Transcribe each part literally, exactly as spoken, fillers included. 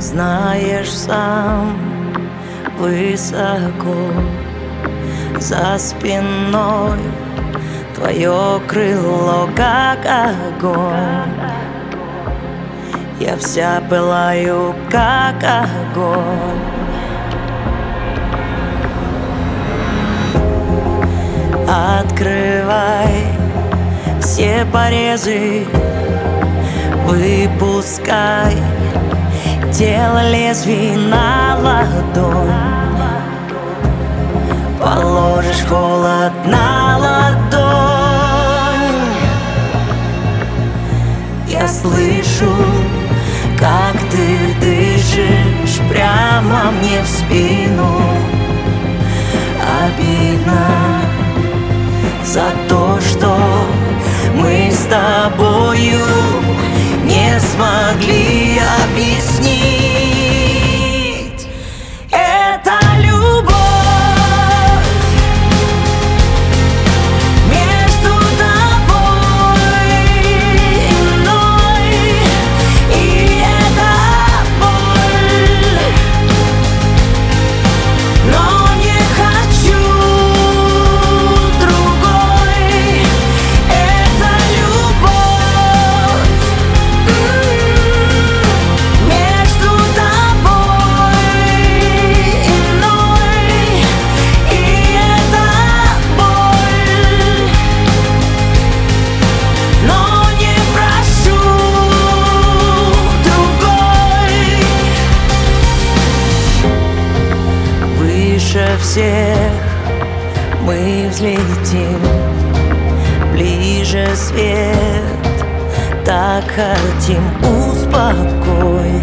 Знаешь сам, высоко за спиной твое крыло, как огонь. Я вся пылаю, как огонь. Открывай все порезы, выпускай тело лезвий на ладонь. Положишь холод на ладонь. Я слышу, как ты дышишь прямо мне в спину. Обидно за то, что мы с тобою не смогли объяснить. Это любовь между тобой и мной, и это боль, но не хочу другой. Это любовь между тобой и мной, и это боль, но не прошу другой. Выше всех мы взлетим, ближе свет, так хотим. Успокой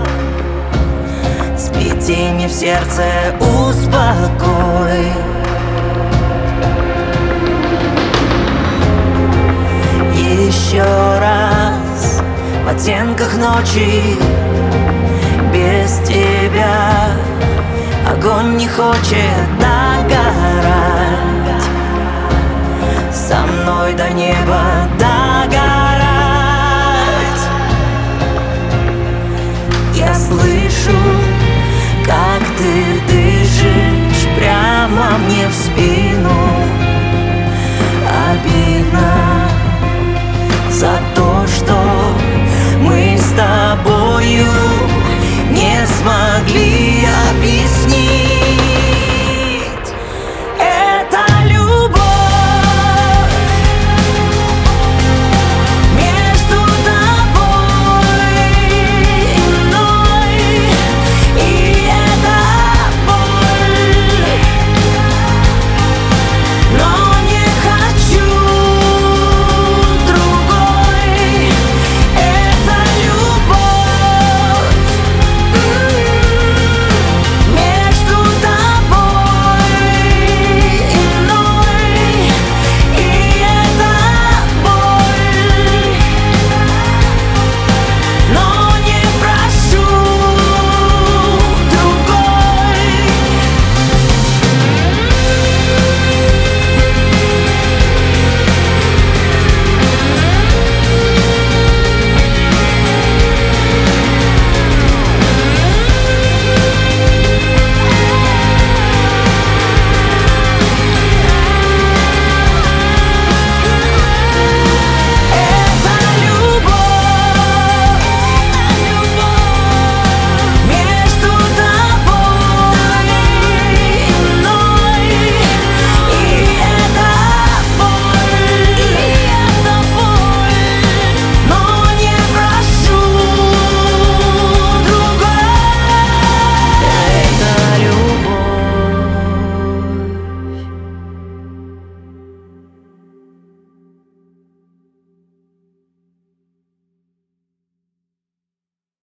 смятение в сердце, успокой. Еще раз в оттенках ночи, без тебя огонь не хочет догорать. Со мной до неба догорать. Я слышу, как ты дышишь прямо мне в спину. Обидно за то, что мы с тобою не смогли